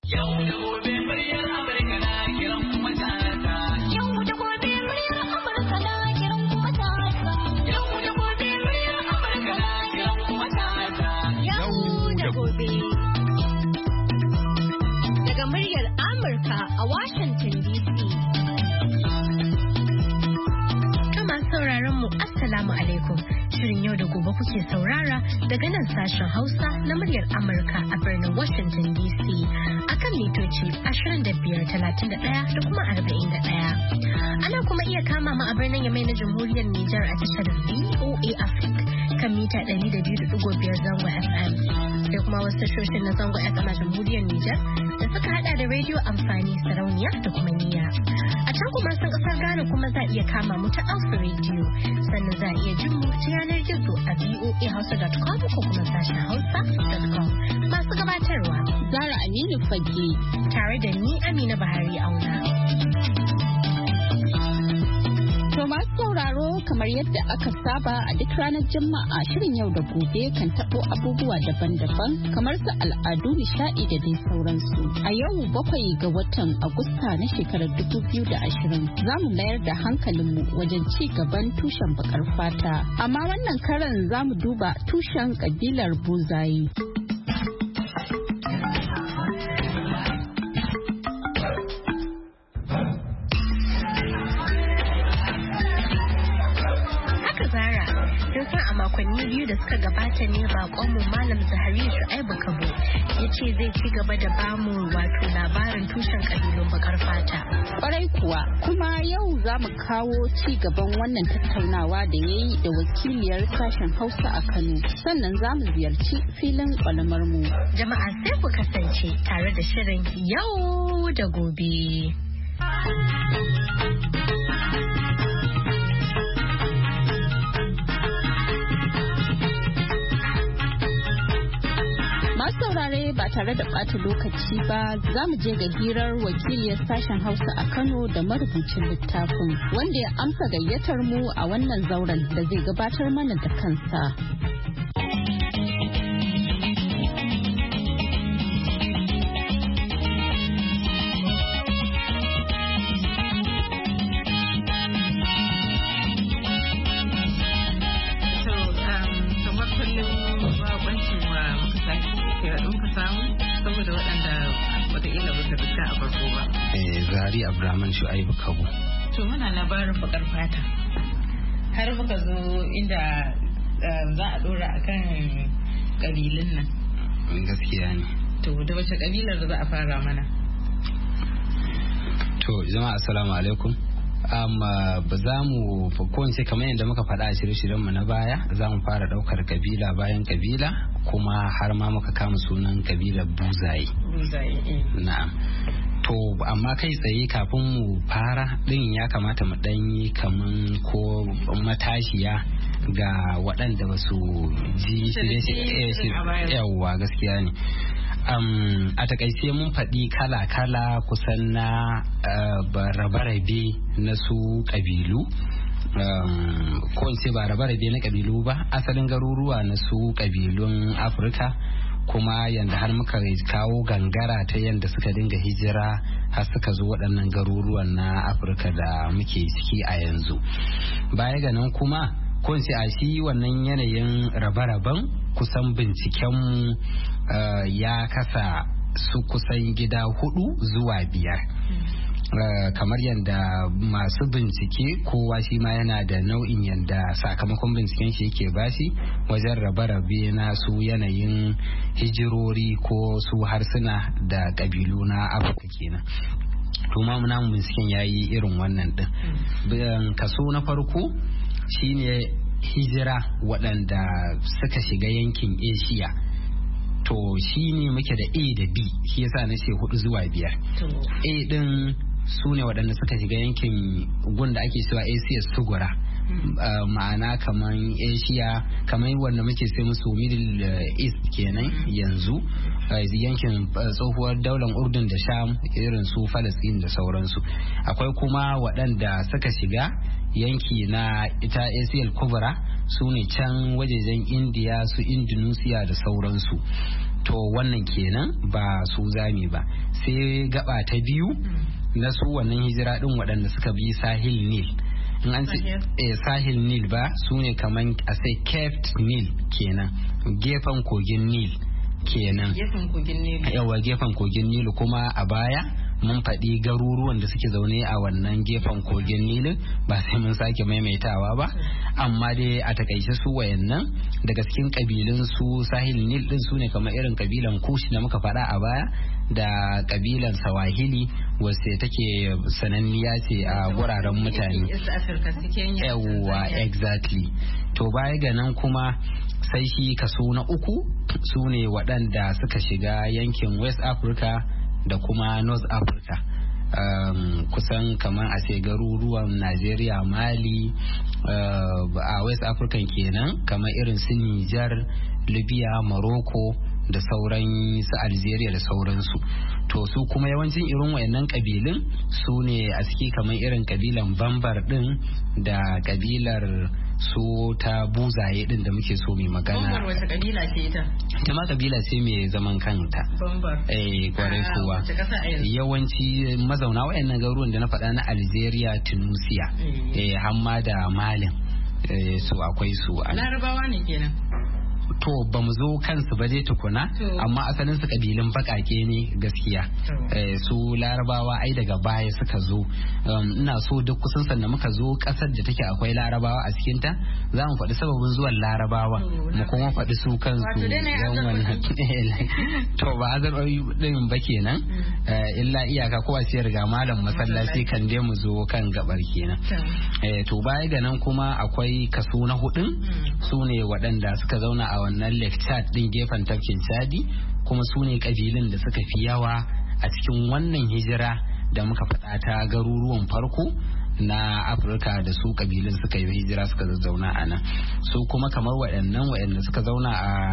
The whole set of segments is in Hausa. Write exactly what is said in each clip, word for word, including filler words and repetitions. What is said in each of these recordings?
Yau da gobe muryar Amurka na kiran kuma ta Yau da gobe muryar Amurka na kiran kuma ta Yau da gobe muryar Amurka na kiran kuma ta Yau da gobe. Daga muryar Amurka a Washington D C. Kama sauraron mu Assalamu alaikum. Shirin yau da gobe kuke saurara daga nan sashen Hausa na muryar Amurka a birnin Washington D C akan mitoci ashirin da biyar, talatin da ɗaya da kuma arba'in da ɗaya. Ana kuma iya kama mu a birnin Yamai na Jamhuriyar Nijar a tashar V O A Africa kan mita ɗari da biyu da ɗigo biyar zango F M. Sai kuma wasu tashoshin na zango F M a Jamhuriyar Nijar da suka hada da rediyo amfani sarauniya da kuma niyya. A can kuma sun kasar Ghana kuma za a iya kama mu ta Alpha Radio sannan za a iya jin mu ta yanar gizo a v o a hausa dot com ko kuma sashen hausa dot com. Masu gabatarwa Zara Aminu Fage tare da ni Amina Bahari Auna. To masu sauraro kamar yadda aka saba a duk ranar Juma'a shirin yau da gobe kan tabo abubuwa daban-daban kamar su al'adu, nishaɗi da dai sauransu. A yau bakwai ga watan Agusta na shekarar dubu biyu da ashirin za mu mayar da hankalinmu wajen ci gaban tushen bakar fata. Amma wannan karan za mu duba tushen kabilar Buzaye. Makonni biyu da suka gabata ne bakonmu Malam Zahari Shu'aibu Kabo ya ce zai ci gaba da bamu wato labarin tushen kabilun bakar fata. Kwarai kuwa kuma yau za mu kawo ci gaban wannan tattaunawa da ya yi da wakiliyar sashen Hausa a Kano. Sannan za mu ziyarci filin kwalamar mu. Jama'a sai ku kasance tare da shirin yau da gobe. saurare ba tare da ɓata lokaci ba za mu je ga hirar wakiliyar sashen Hausa a Kano da marubucin littafin wanda ya amsa gayyatar mu a wannan zauren da zai gabatar mana da kansa. Zahari Abdurrahman Shu'aibu Kabo. To muna labarin bakar fata. Har muka zo inda za a dora akan kabilun nan. Gaskiya ne. To da wace kabilar da za a fara mana? To jama'a assalamu alaikum. Amma ba za mu kowace kamar yadda muka faɗa a shirye-shiryenmu na baya za mu fara ɗaukar kabila bayan kabila kuma har ma muka kama sunan kabilar Buzaye. Buzaye. Na'am. To amma kai tsaye kafin mu fara din ya kamata mu dan yi kaman ko matashiya ga waɗanda ba su ji shirye yawa gaskiya ne. Um, a takaice mun faɗi kala-kala kusan na uh, rabe-rabe na su ƙabilu. Um, ko in ce ba rabe-rabe na ƙabilu ba asalin garuruwa na su ƙabilun Afirka. Kuma yanda har muka kawo gangara ta yanda suka dinga hijira har suka zo waɗannan garuruwan na Afirka da muke ciki a yanzu. Baya ga nan kuma ko in ce a shi wannan yanayin rabe-raben kusan bincikenmu uh, ya kasa su kusan gida hudu zuwa biyar. Uh, kamar yadda masu bincike kowa shi ma yana da nau'in yadda sakamakon binciken shi yake bashi wajen rabe-rabe na su yanayin hijirori ko su harsuna da ƙabilu na Afirka kenan. Tuma muna binciken ya yi irin wannan din. Kaso na farko shine hijira waɗanda suka shiga yankin Asia. To shi ne muke da A da B, shi yasa na ce hudu zuwa biyar. A din su ne waɗanda suka shiga yankin gunda ake cewa Asia Sugura. Uh, ma'ana kamar Asia kamar wanda muke sai musu Middle East kenan yanzu uh, yankin uh, tsohuwar daular Urdun da Sham irin su Palestine da sauransu. Akwai kuma waɗanda suka shiga yanki na ita Asia Kubra su ne can wajejen India su Indonesia da sauransu. To wannan kenan ba su zami ba sai gaba ta biyu na su wannan hijira din waɗanda suka bi sahil nil in an ce eh, sahil nil ba su ne kaman a sai keft nil kenan gefen kogin nil kenan gefen kogin nil yawa gefen kogin nil kuma a baya mun faɗi garuruwan da suke zaune a wannan gefen kogin nilin ba sai mun sake maimaitawa ba amma dai a takaice su wayannan daga cikin kabilun su sahil nil din su ne kamar irin kabilan kush da muka faɗa a baya da kabilan sawahili wacce take sananniya ce a wuraren mutane yawa exactly to baya ga nan kuma sai shi kaso na uku su ne waɗanda suka shiga yankin west africa da kuma north africa um, kusan kamar a ce garuruwan Najeriya, Mali uh, a west africa kenan kamar irin su Niger, Libya, Morocco da sauran su Algeria da sauransu. To su kuma yawancin irin wayannan kabilun su ne a ciki kamar irin kabilan Bambar din da kabilar su ta buzaye din da muke so mai magana. Bambar wata kabila ce ita? Ita ma kabila ce mai zaman kanta. Bambar. Eh kwarai kuwa. Yawanci mazauna wayannan garuruwan da na faɗa na Algeria, Tunisia, eh hamma da Malin. Eh su akwai su. Larabawa ne kenan. To ba mu zo kansu ba dai tukuna amma asalin su kabilun bakake ne gaskiya eh, su larabawa ai daga baya suka zo um, ina so duk kusan sanda muka zo kasar da take akwai larabawa a cikin ta za mu faɗi sababin zuwan larabawa mu kuma faɗi su kansu yan wannan to ba azarɓari din ba kenan eh, illa iyaka kowa sai riga malam masallaci kan dai mu zo kan gabar kenan eh, to baya ga nan kuma akwai kaso na hudun su ne waɗanda suka zauna a wannan Lake Chad din gefen tafkin Chadi kuma su ne kabilun da suka fi yawa a cikin wannan hijira da muka faɗa ta garuruwan farko na Afirka da su kabilun suka yi hijira suka zauna a nan su kuma kamar waɗannan waɗanda suka zauna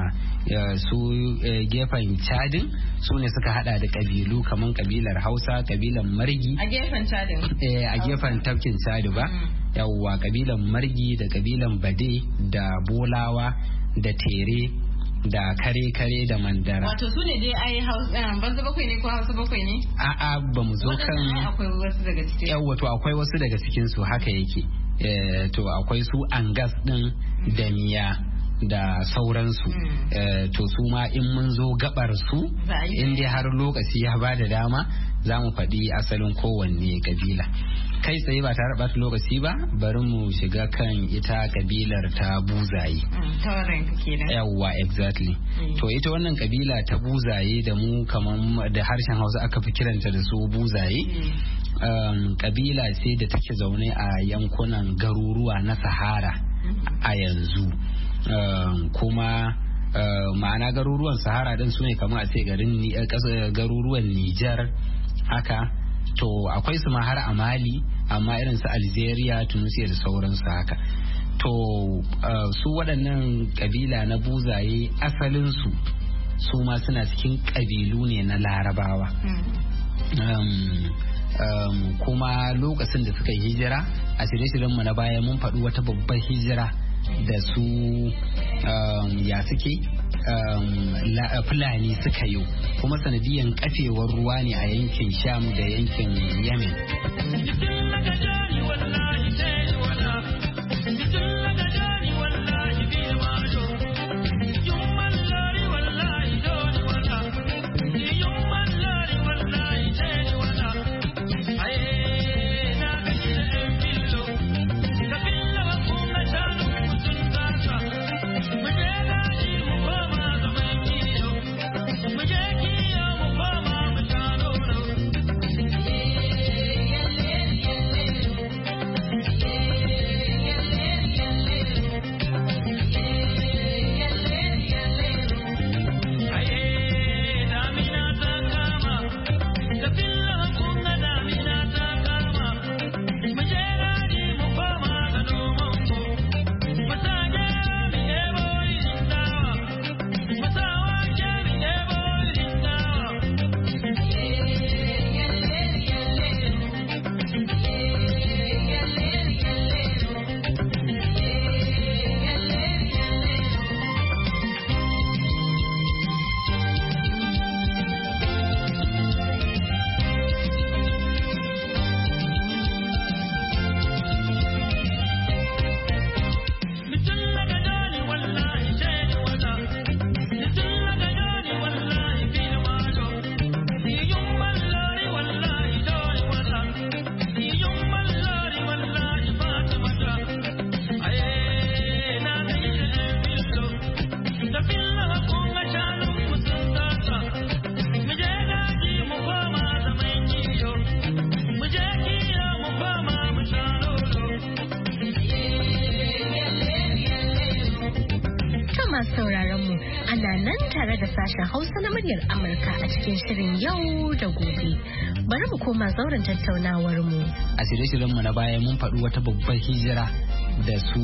a su gefen Chadin su ne suka hada da kabilu kamar kabilar Hausa, kabilan Margi a gefen Chadin eh a gefen tafkin Chadi ba yawwa kabilan Margi da kabilan Bade da Bolawa da Tere da kare-kare da Mandara. Wato su ne dai ai Hausa banza bakwai ne ko Hausa bakwai ne? A'a ba mu zo kan akwai wasu daga cikin. Yawwa to akwai wasu daga cikin su haka yake. Eh, to akwai su Angas din da Miya da sauransu mm. to su ma in mun zo gabar su in dai har lokaci ya bada dama za mu faɗi asalin kowanne kabila kai tsaye ba tare ɓata lokaci ba bari mu shiga kan ita kabilar ta buzaye mm. yawwa exactly mm. to ita wannan kabila ta buzaye da mu kaman da harshen Hausa aka fi kiranta da su buzaye mm. um, kabila ce da take zaune a yankunan garuruwa na Sahara mm. a yanzu Uh, kuma uh, ma'ana garuruwan Sahara din su ne kamar a ce garin uh, garuruwan Nijar haka to akwai su ma har a Mali amma irin su Algeria, Tunisia da sauransu haka to uh, su waɗannan kabila na buzaye asalinsu su ma suna cikin kabilu ne na Larabawa mm. um, um, kuma lokacin da suka yi hijira a shirye-shiryenmu na baya mun faɗi wata babbar hijira da su um, ya suke um, fulani suka yi kuma sanadiyan kafewar ruwa ne a yankin Sham da yankin Yemen. sashen Hausa na muryar Amurka a cikin shirin yau da gobe. Bari mu koma zauren tattaunawar mu. A shirye-shiryenmu na baya mun faɗi wata babbar hijira da su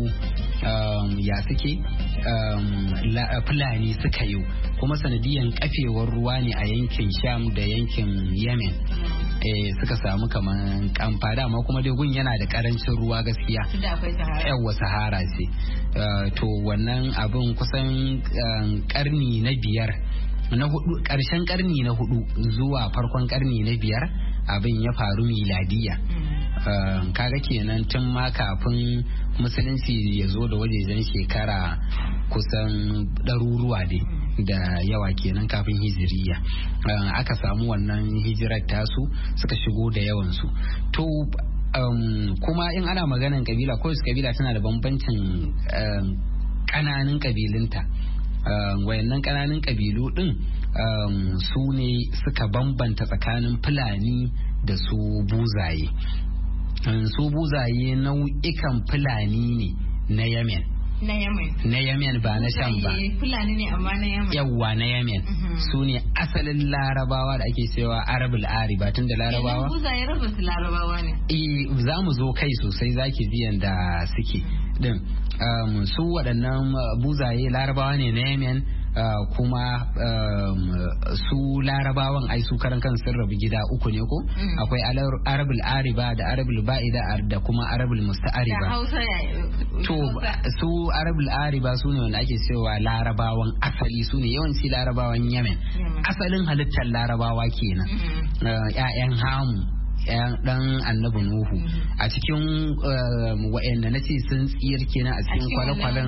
um, ya suke um, Fulani suka yi kuma sanadiyan kafewar ruwa ne a yankin Sham da yankin Yemen. Eh, suka samu kaman kamfa dama kuma dai gun yana da karancin ruwa gaskiya. Yawwa Sahara ce. Uh, to wannan abin kusan uh, karni na biyar na hudu karshen karni na hudu zuwa farkon karni na biyar abin ya faru miladiya. Uh, kaga kenan tun ma kafin musulunci ya zo da wajejen shekara kusan ɗaruruwa dai da yawa kenan kafin hijiriya. Uh, aka samu wannan hijirar tasu suka shigo da yawansu. To um, kuma in ana maganan kabila, kowace kabila tana da bambancin ƙananan um, kabilunta. Uh, wayannan ƙananan kabilu ɗin um, su ne suka bambanta tsakanin Fulani da su buzaye. Um, su buzaye nau'ikan Fulani ne na Yemen. Na Yemen. Na Yemen ba na Sham ba. Fulani ne amma na Yemen. Yawwa na Yemen. Uh-huh. Su ne asalin Larabawa da ake cewa Arabul Ariba tun da Larabawa. Idan buzaye rabin su Larabawa ne. Eh, za mu zo kai sosai zaki ji yanda suke. Din um, su waɗannan buzaye Larabawa ne na Yemen. Uh, kuma um, su Larabawan ai su karan kan sun rabu gida uku ne ko mm. akwai Arabul Ariba da Arabul Ba'ida da kuma Arabul Musta'ariba. To su Arabul Ariba su ne wanda ake cewa Larabawan asali, su ne yawanci Larabawan Yemen. Mm. Asalin halittar Larabawa kenan. Mm. Uh, 'ya'yan Hamu dan annabi Nuhu a cikin wa'anda na ce sun tsiyar kenan a cikin kwale-kwalen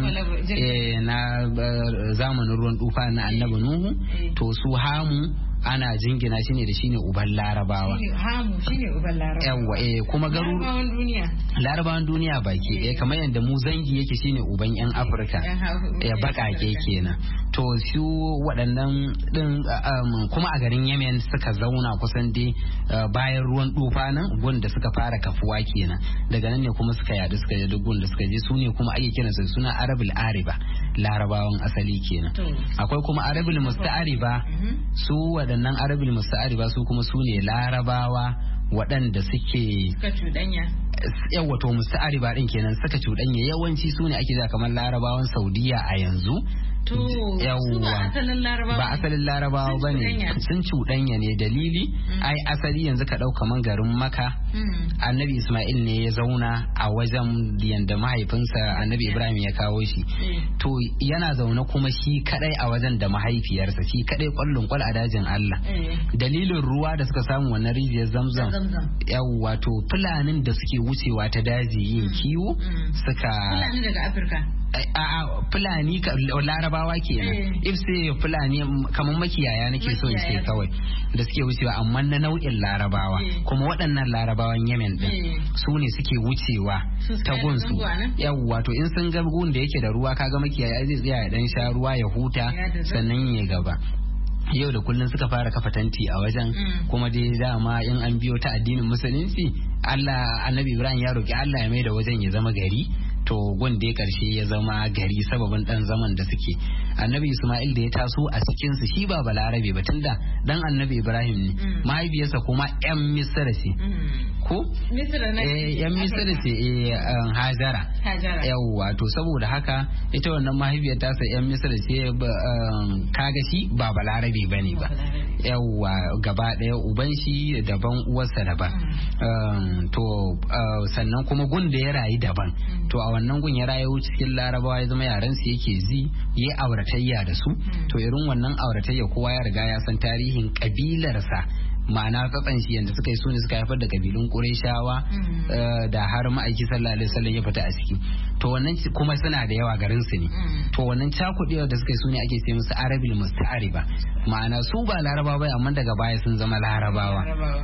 na zamanin ruwan tufa na annabi Nuhu. To su Hamu ana jingina shi ne da shine uban Larabawa. Hamu shine uban Larabawa. Yawwa eh kuma garu Larabawan duniya. Larabawan duniya baki eh kamar yadda mu zangi yake shine uban yan Afirka. Ya bakake kenan. To su waɗannan din kuma a garin Yemen suka zauna kusan dai bayan ruwan tufa nan gun da suka fara kafuwa kenan. Daga nan ne kuma suka yadu suka je gun da suka je su ne kuma ake kiransu suna Arabul Ariba, Larabawan asali kenan. Akwai kuma Arabul Musta'ariba su waɗannan Arabul Musta'ariba su kuma su ne Larabawa waɗanda suke suka cuɗanya. Yawa to Musta'ariba din kenan suka cuɗanya yawanci su ne ake da kamar Larabawan Saudiya a yanzu. To su ba asalin Larabawa ba asalin Larabawa bane, sun cuɗanya ne. Dalili mm. ai asali yanzu ka ɗauka man garin Maka mm. Annabi Ismail ne ya zauna a wajen yanda mahaifinsa Annabi Ibrahim ya kawo shi. mm. To yana zaune kuma shi kadai a wajen da mahaifiyarsa, shi kadai kwallon kwal a dajin Allah. mm. Dalilin ruwa da suka samu wannan rijiyar Zamzam, yawwa to Fulanin da suke wucewa ta daji yin kiwo mm. suka Fulani daga Afirka. a Fulani Larabawa kenan. If sai Fulani kamar makiyaya nake so in ce kawai da suke wucewa amma na nau'in Larabawa. Kuma waɗannan Larabawan Yemen din su ne suke wucewa ta gunsu. Yawwa to in sun ga gun da yake da ruwa kaga makiyaya zai tsaya ya dan sha ruwa ya huta sannan ya gaba. Yau da kullun suka fara kafa tanti a wajen mm. kuma dai dama in an biyo ta addinin musulunci Allah Annabi Ibrahim ya roki Allah ya mai da wajen ya zama gari. To gun dai karshe ya zama gari sababin dan zaman da suke. Annabi Ismail da ya taso a cikin su shi ba balarabe ba tunda dan Annabi Ibrahim ne. mm. Mahaifiyarsa kuma yan Misra ce. mm. Ko Misra ne eh yan Misra ce eh um, Hajara. Hajara. Yawwa to saboda haka ita wannan mahaifiyar ta sa yan Misra ce um, kaga shi ba balarabe bane ba. Yawwa gaba daya uban shi daban uwarsa daban. mm. um, to uh, sannan kuma gun da ya rayu daban. mm. To a wannan gun ya rayu cikin Larabawa ya zama yaran su yake zi yayi auratayya da su. mm. To irin wannan auratayya kowa ya riga ya san tarihin kabilarsa, ma'ana tsatsan shi yanda suka yi sune suka haifar da kabilun Qurayshawa mm. uh, da har ma'aiki sallallahu alaihi wasallam ya fita a ciki. To wannan kuma suna da yawa garin su ne. mm. To wannan cakudewa da suka yi sune ake ce musu Arabul Musta'ariba, ma'ana su ba Larabawa ba amma daga baya sun zama Larabawa.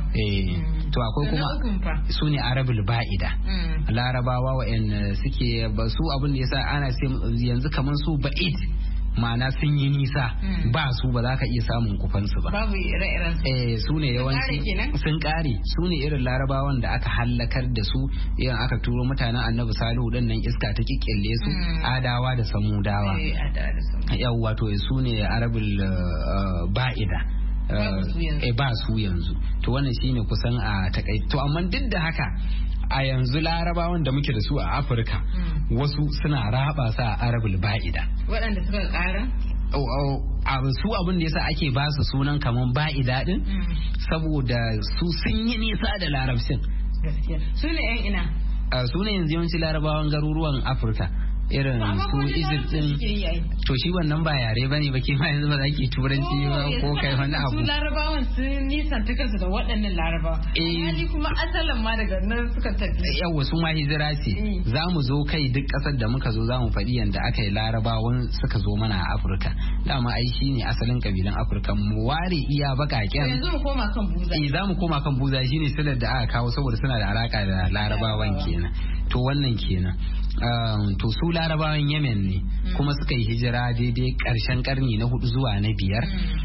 eh mm. To akwai kuma sune Arabul Ba'ida. mm. Larabawa wa'anda suke ba su abin da yasa ana ce yanzu kaman su Ba'id ma'ana sun yi nisa ba su ba za ka iya samun kufansu ba. Babu ire-iren su. Eh su ne yawanci sun kare su ne irin larabawan da aka hallakar da su irin aka turo mutanen annabi salihu din nan iska ta kikkille su adawa da samudawa. Eh adawa da samudawa. Yawwa to su ne arabul ba'ida. Eh ba su yanzu. To wannan shine kusan a takai. To amma duk da haka a yanzu larabawan da muke da su a Afirka wasu suna raba sa a arabul ba'ida. Waɗanda suka ƙara? Su abin da yasa ake ba su sunan kaman ba'ida din saboda su sun yi nisa da larabcin. Gaskiya. Su ne 'yan ina? Su ne yanzu yawanci larabawan garuruwan Afirka. Irin su Egypt din to shi wannan ba yare bane ba ke ma yanzu ba za ki turanci ba ko kai wani abu. Su larabawan sun nisan ta kansu da waɗannan larabawa. Eh kuma asalin ma daga nan suka tafi. Yawwa su ma hijira ce. Za mu zo kai duk ƙasar da muka zo za mu faɗi yanda aka yi larabawan suka zo mana a Afirka. Dama ai shi ne asalin kabilan Afirka mu ware iya baƙaƙen. Yanzu mu koma kan buza. Eh za mu koma kan buza shine silar da aka kawo saboda suna da alaka da larabawan kenan. To wannan kenan. To su larabawan yemen ne kuma suka yi hijira daidai karshen karni na hudu zuwa na biyar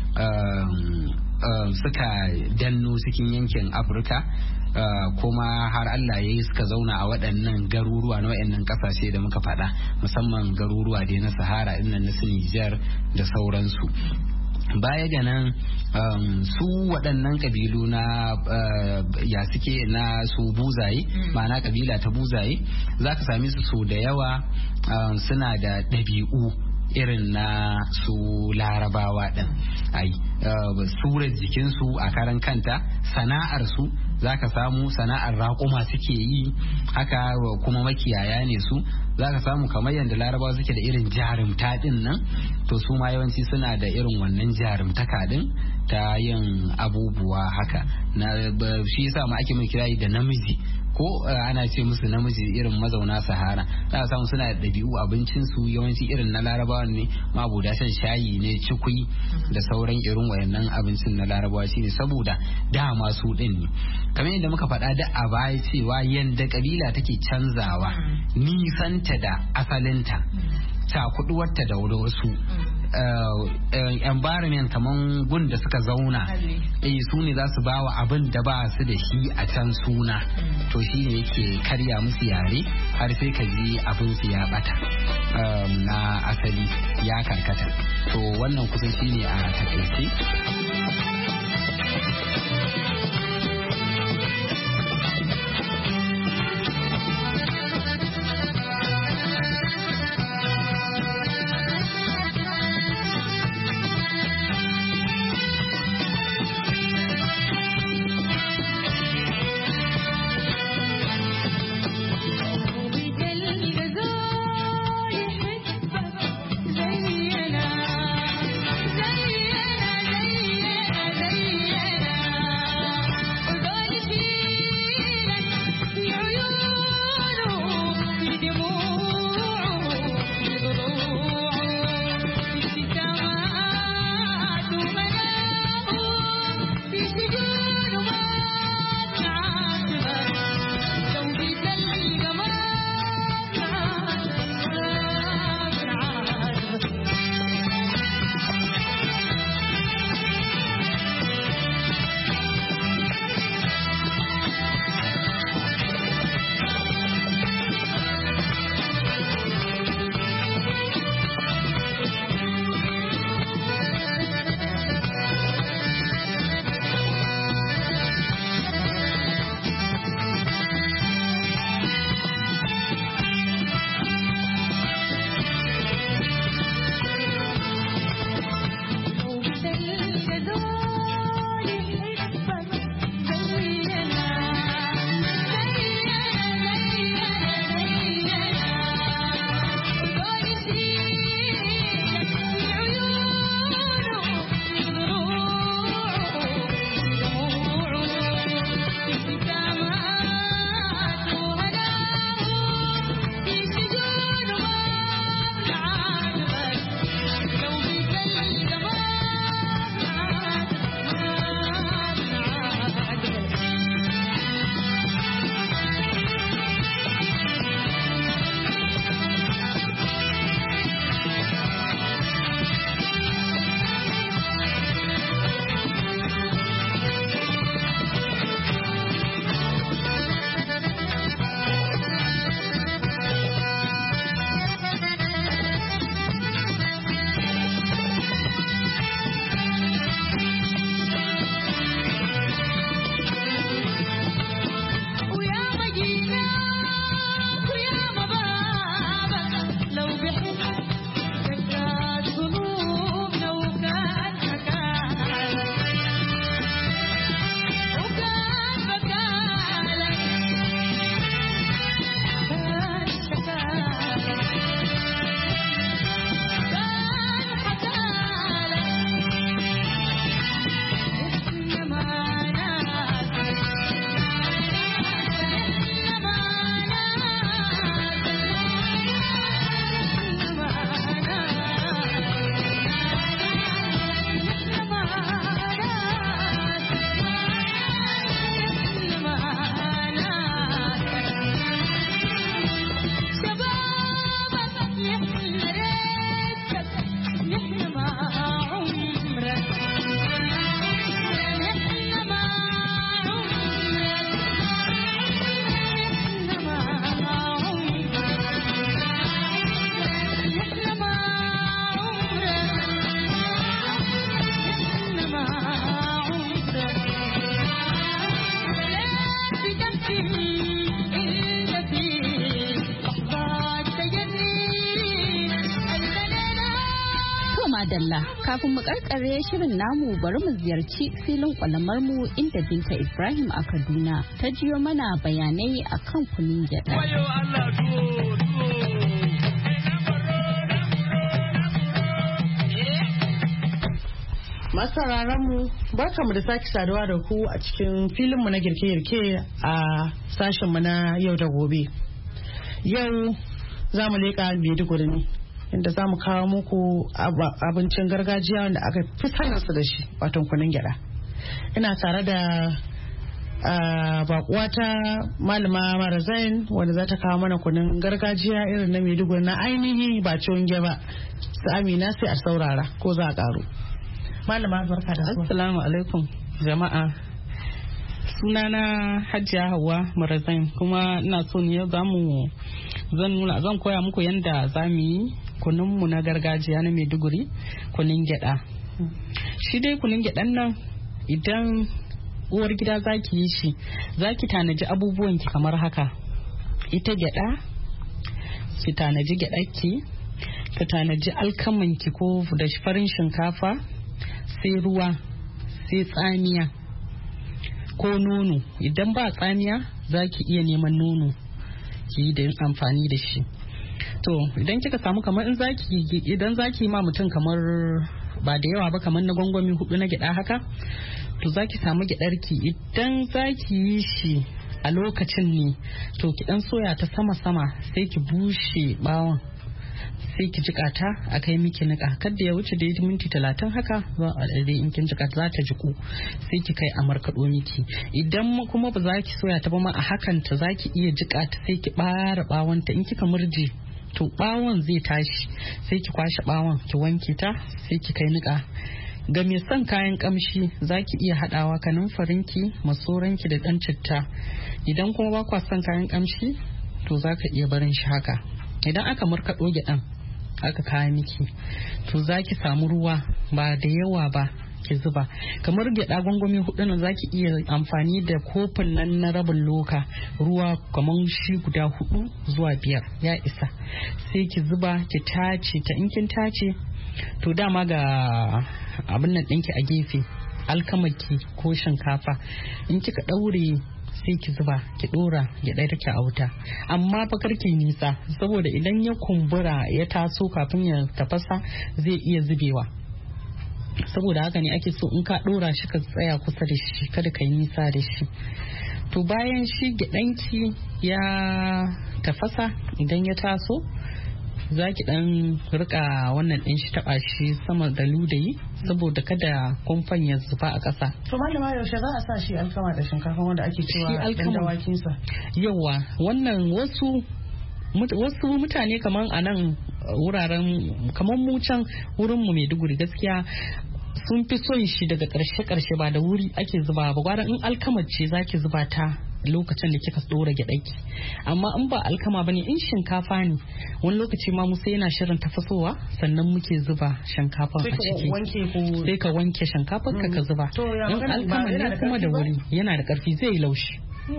suka danno cikin yankin afirka kuma har Allah ya yi suka zauna a waɗannan garuruwa na waɗannan ƙasashe da muka faɗa musamman garuruwa dai na sahara innan na su Nijar da sauransu. Baya ga nan um, su waɗannan ƙabilu na uh, ya suke na su buzaye mm. ma'ana ƙabila ta buzaye za ka sami su so da yawa um, suna da ɗabi'u irin na su larabawa ɗin ai uh, surar jikinsu a karan kanta sana'arsu za ka samu sana'ar raƙuma suke yi haka kuma makiyaya ne su za ka samu kamar yadda larabawa suke da irin jarumta din nan to su ma yawanci suna da irin wannan jarumtaka din ta yin abubuwa haka na shi yasa ma ake mai kirayi da namiji ko ana ce musu namiji irin mazauna sahara za ka samu suna da ɗabi'u abincinsu yawanci irin na larabawa ne mabuda shan shayi ne cikui da sauran irin wayannan abincin na larabawa shine saboda dama su din ne kamar yadda muka faɗa da a baya cewa yadda kabila take canzawa nisanta da asalinta cakuduwarta da wasu environment kaman gun da suka zauna eh su ne za su bawa abin da ba su da shi a can suna to shi ne yake karya musu yare har sai ka ji abin su ya bata na asali ya karkata to wannan kusan shi ne a takaice. زينا madalla kafin mu karkare shirin namu bari mu ziyarci filin kwalamar mu inda Binta Ibrahim a Kaduna ta jiyo mana bayanai akan kunun gyada. Masararan mu barkamu da sake saduwa da ku a cikin filin mu na girke-girke a sashen mu na yau da gobe. Yau za mu leƙa Maiduguri ne inda za mu kawo muku abincin gargajiya wanda aka fi sanarsa da shi wato kunun gyada. Ina tare da bakuwata malama Marazain wanda za ta kawo mana kunun gargajiya irin na Maiduguri na ainihi ba ciwon ba. Su Amina sai a saurara ko za a karo. Malama barka da zuwa. Assalamu alaikum jama'a. Sunana Hajiya Hauwa Marazain kuma ina so ne za mu zan nuna zan koya muku yanda za mu yi kunun mu na gargajiya na Maiduguri, kunun gyada. Shi dai kunun gyadan nan idan uwar gida zaki yi shi zaki tanaji abubuwan ki kamar haka. Ita gyada ki tanaji gyadarki, ka tanaji alkaman ki ko da farin shinkafa, sai ruwa, sai tsamiya ko nono. Idan ba tsamiya zaki iya neman nono ki yi da amfani da shi. To idan kika samu kamar in zaki idan zaki ma mutum kamar ba da yawa ba kamar na gwangwami hudu na gyada haka, to zaki samu gyadarki. Idan zaki yi shi a lokacin ne to ki dan soya ta sama sama sai ki bushe bawon sai ki jika ta a kai miki nika kada ya wuce da minti talatin haka za a dai in kin jika za ta jiku sai ki kai a markado miki. Idan kuma ba za ki soya ta ba ma a hakan ta za ki iya jika ta sai ki bara bawon ta. In kika murje to bawon zai tashi sai ki kwashe bawon ki wanke ta sai ki kai nika. Ga mai son kayan kamshi za ki iya haɗawa kanumfarinki, masoranki da ɗan citta. Idan kuma ba kwa son kayan kamshi to za ka iya barin shi haka. Idan aka markaɗo gyaɗan aka kawo miki to za ki samu ruwa ba da yawa ba ki zuba. Kamar gyaɗa gwangwami hudu nan za ki iya amfani da kofin nan na rabin loka ruwa kamar shi guda hudu zuwa biyar ya isa. Sai ki zuba ki tace ta. In kin tace to dama ga abin nan ɗinki a gefe alkamaki ko shinkafa. In kika ɗaure sai ki zuba ki dora ya ɗaya take a wuta, amma fa karki nisa saboda idan ya kumbura ya taso kafin ya tafasa zai iya zubewa. Saboda haka ne ake so in ka dora shi ka tsaya kusa da shi kada ka yi nisa da shi. To bayan shi gyaɗanki ya tafasa idan ya taso za ki dan rika wannan din shi taba shi sama da ludayi saboda kada kumfan ya zuba a ƙasa. To malama yaushe za a sa shi alkama da shinkafa wanda ake cewa dan dawakin sa? Yawa wannan wasu wasu mutane kaman a nan wuraren kaman mu can wurin mu Maiduguri gaskiya sun fi son shi daga karshe karshe ba da wuri ake zuba ba. Gwara in alkamar ce zaki zuba ta lokacin da kika dora gyaɗaki, amma in ba alkama bane in shinkafa ne wani lokaci ma musa yana shirin tafasowa sannan muke zuba shinkafan a ciki sai ka wanke shinkafan ka ka zuba. In alkama ne kuma da wuri yana da karfi zai yi laushi.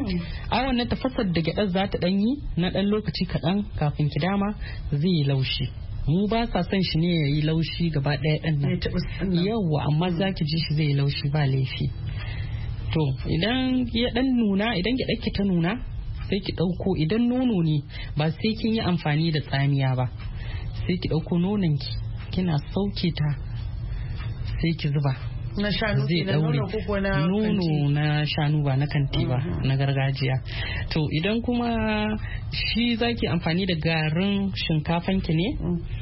A wannan tafasar da gyaɗar za ta ɗanyi na ɗan lokaci kaɗan kafin ki dama zai yi laushi. Mu ba sa son shi ne ya yi laushi gaba ɗaya ɗan nan yawwa, amma za ki ji shi zai yi laushi ba laifi. To idan ya dan nuna idan ya ɗauki ta nuna sai ki ɗauko, idan nono ne ba sai kin yi amfani da tsamiya ba, sai ki ɗauko nonon ki kina sauke ta sai ki zuba. Na shanu zai daure nono na shanu ba na kanti ba na gargajiya. To idan kuma shi zaki amfani da garin shinkafan ki ne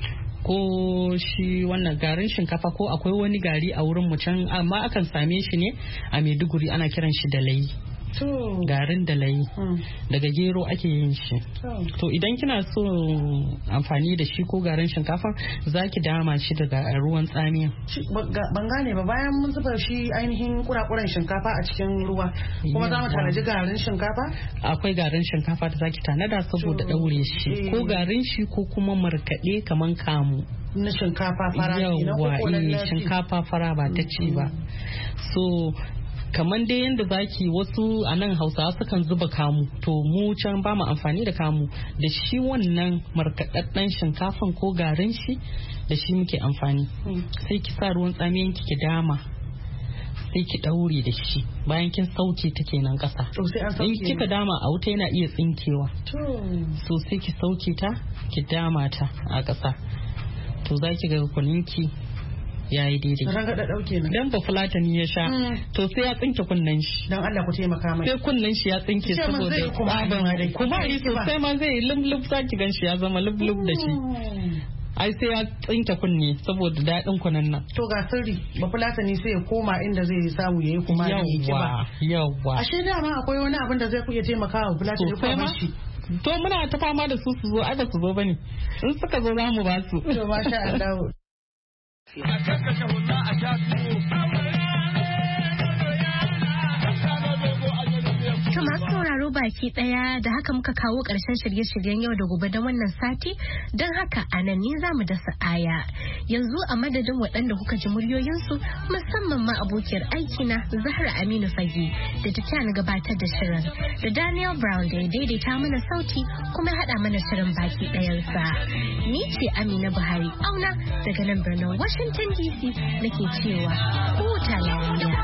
ko shi wannan garin shinkafa ko akwai wani gari a wurin mu can amma akan same shi ne a Maiduguri ana kiran shi da layi. Garin da layi daga gero ake yin shi. To idan kina so amfani da shi ko garin shinkafa zaki dama shi daga ruwan tsamiya. Ban gane ba, bayan mun zuba shi ainihin kurakuran shinkafa a cikin ruwa kuma za mu tanaji garin shinkafa? Akwai garin shinkafa da zaki tanada saboda daure shi ko garin shi ko kuma markaɗe kaman kamu. Na shinkafa fara yawwa eh shinkafa fara ba ta ci ba. So kamar dai yadda zaki wasu a nan Hausawa sukan zuba kamu to mu can ba mu amfani da kamu da shi wannan markaɗaɗɗen shinkafan ko garin shi da shi muke amfani sai ki sa ruwan tsamiyan ki ki dama sai ki ɗaure da shi bayan kin sauke ta kenan ƙasa in kika dama a wuta yana iya tsinkewa so sai ki sauke ta ki dama ta a ƙasa to za ki ga kuninki ya yi daidai. Rangada ɗauke na. Dan ba fulatani ya sha. To sai ya tsinke kunnen shi. Dan Allah ku taimaka mai. Sai kunnen shi ya tsinke saboda tsaban. Kuma yi sosai ma zai lub-lub za ki gan shi ya zama lub-lub da shi. Ai sai ya tsinke kunne saboda daɗin kunnen nan. To ga sirri ba fulatani sai ya koma inda zai samu ya yi kuma ya yi kiba. Yawwa. Ashe dama akwai wani abin da zai iya taimaka wa fulatani ko ba shi. To muna ta fama da su su zo ai ba su zo bane. In suka zo za mu ba su. To masha Allah. A kakkashe wuta a sha tuwo. To masu sauraro baki daya da haka muka kawo ƙarshen shirye-shiryen yau da gobe da wannan sati don haka a nan ne za mu dasa aya. Yanzu a madadin waɗanda kuka ji muryoyinsu musamman ma abokiyar aikina Zahra Aminu Fage da ta tana gabatar da shirin da Daniel Brown da ya daidaita mana sauti kuma ya haɗa mana shirin baki ɗayansa. Ni ce Amina Buhari auna daga nan birnin Washington D C nake cewa huta lafiya.